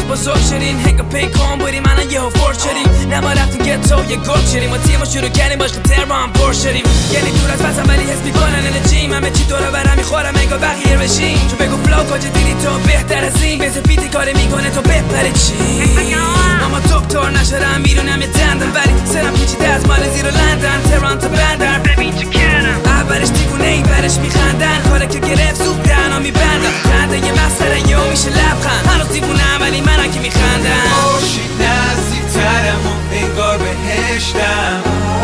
بزرگ شدین هنگا پیکان بودیم الان یهو فورس شدیم نه ما رفتیم گتو یه گل شدیم و تیمو شروع کردیم باش تر با هم پر شدیم یعنی دور از وطن ولی حس میکنن انرژیم همه چی دور برم میخورم انگار بقیه بشیم چون بگو فلو کجا دیدی تو بهتر از این بزه بیتی کاری میکنه تو بپره چی اما دکتر نشدم بیرونم یه دندم ولی سرم پیچیده از مال زیر لندن ترانتو بندر ببین چه کردم اولش دیوونه ای برش میخندن کاره که گرفت زود دهنا میبندم خنده یه مسخره یهو میشه لبخند هنوز دیوونم ولی منم که میخندم خورشید نزدیکترم و انگار بهشتم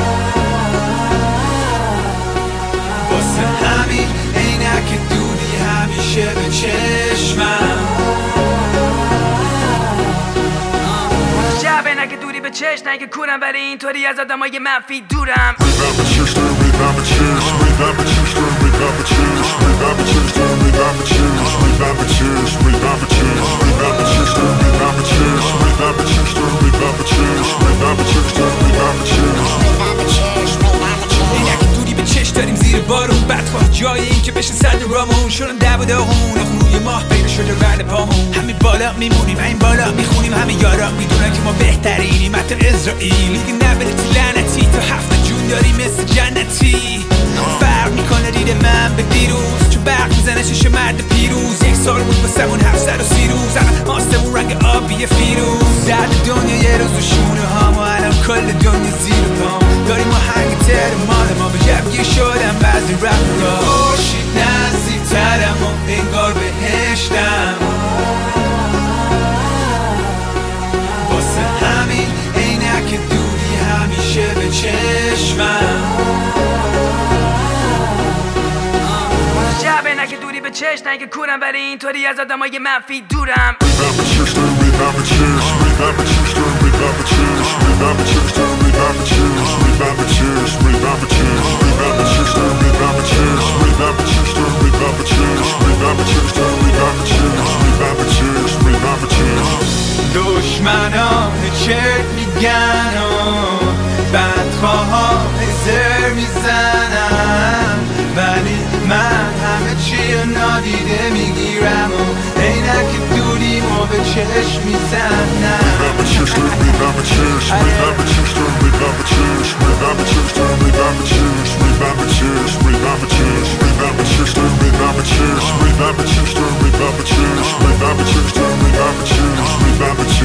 واسه همین عینک دودی همیشه به چشمم شب عینک دودی به چشم نه که کورم ولی اینطوری از آدمای منفی دورم داریم زیر بارون بدخواه جای این که بشه صد رامون شدن دو داغون روی ماه پیدا شده رد پامون همین بالا میمونیم این بالا میخونیم همه یارا میدونن که ما بهترینیم حتی اسرائیل دیگه نبلتی لعنتی تا هفته جون داریم مثل جنتی فرق میکنه دید من به دیروز چون برق میزنه چشم مرد پیروز یک سال بود بسمون 730 روز الان آسمون رنگ آبی فیروز درد دنیا یه روز و شونه هام و الان کل دنیا زیر پام داریم آهنگ تر مال ما به جبگیر شدم بعضی رفتا خورشید نزدیکترم و انگار بهشتم واسه همین عینک دودی همیشه به چشمم شب عینک دودی به چشم نه که کورم ولی اینطوری از آدمای منفی دورم دشمنان چرت میگن و بدخواه زر میزنم ولی من همه چی رو نادیده میگیرم و عینک دودیم و به چشم میزنم Remember